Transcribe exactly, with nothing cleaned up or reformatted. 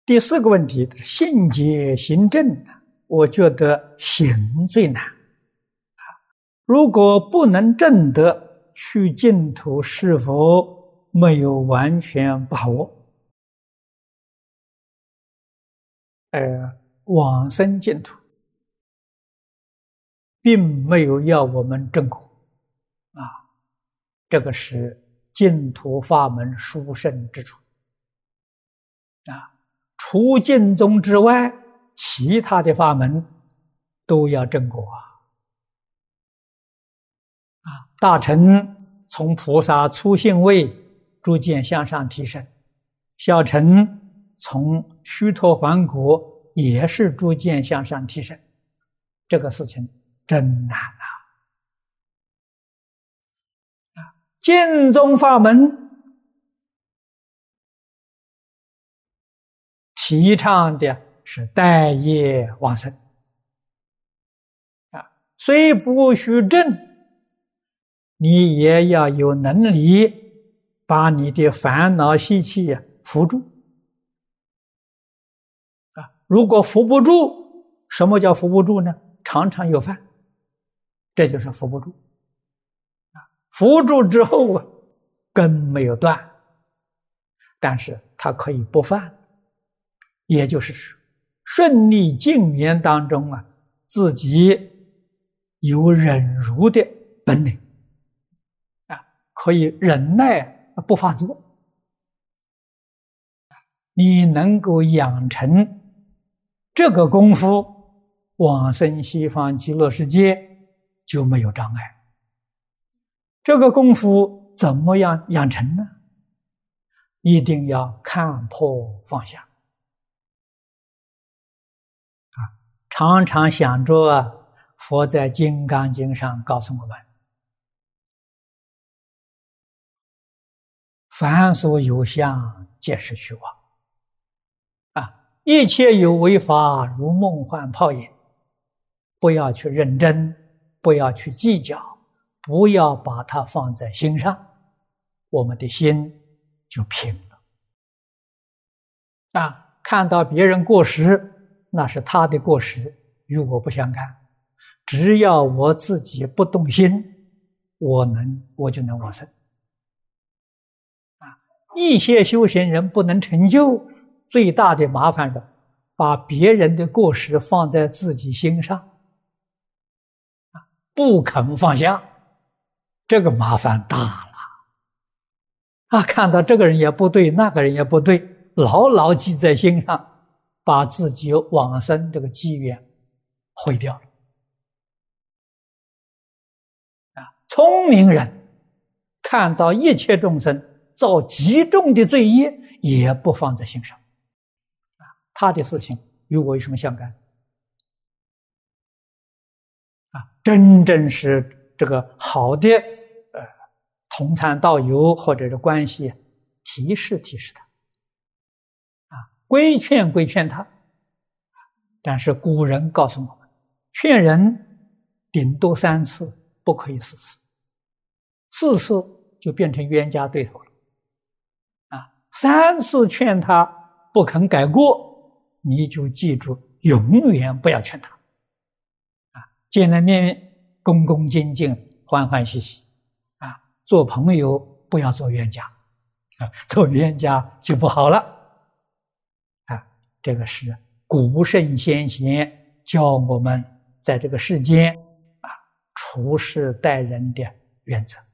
第四个问题，信解行证，我觉得行最难。如果不能证得去净土，是否没有完全把握？呃，往生净土，并没有要我们证果啊，这个是净土法门殊胜之处啊。除净宗之外，其他的法门都要证果啊。啊，大乘从菩萨初信位逐渐向上提升，小乘从须陀洹果也是逐渐向上提升，这个事情真难啊！啊，净宗法门提倡的是待业往生啊，虽不须证，你也要有能力把你的烦恼习气扶住啊！如果扶不住，什么叫扶不住呢？常常有犯，这就是扶不住啊！扶住之后啊，根没有断，但是它可以不犯，也就是说，顺利净缘当中啊，自己有忍辱的本领。可以忍耐不发作，你能够养成这个功夫，往生西方极乐世界就没有障碍。这个功夫怎么样养成呢？一定要看破放下啊！常常想着啊，佛在《金刚经》上告诉我们，凡所有相，皆是虚妄。啊，一切有为法，如梦幻泡影。不要去认真，不要去计较，不要把它放在心上，我们的心就平了。啊，看到别人过失，那是他的过失，与我不相干。只要我自己不动心，我能，我就能往生。一些修行人不能成就，最大的麻烦是把别人的过失放在自己心上，不肯放下，这个麻烦大了啊！看到这个人也不对，那个人也不对，牢牢记在心上，把自己往生这个机缘毁掉了啊！聪明人看到一切众生造极重的罪业，也不放在心上啊！他的事情与我有什么相干啊？真正是这个好的呃同参道友或者是关系，提示提示他啊，规劝规劝他。但是古人告诉我们，劝人顶多三次，不可以四次，四次就变成冤家对头了。三次劝他不肯改过，你就记住，永远不要劝他啊！见了面恭恭敬敬，欢欢喜喜啊！做朋友不要做冤家啊！做冤家就不好了啊！这个是古圣先贤教我们在这个世间啊处事待人的原则。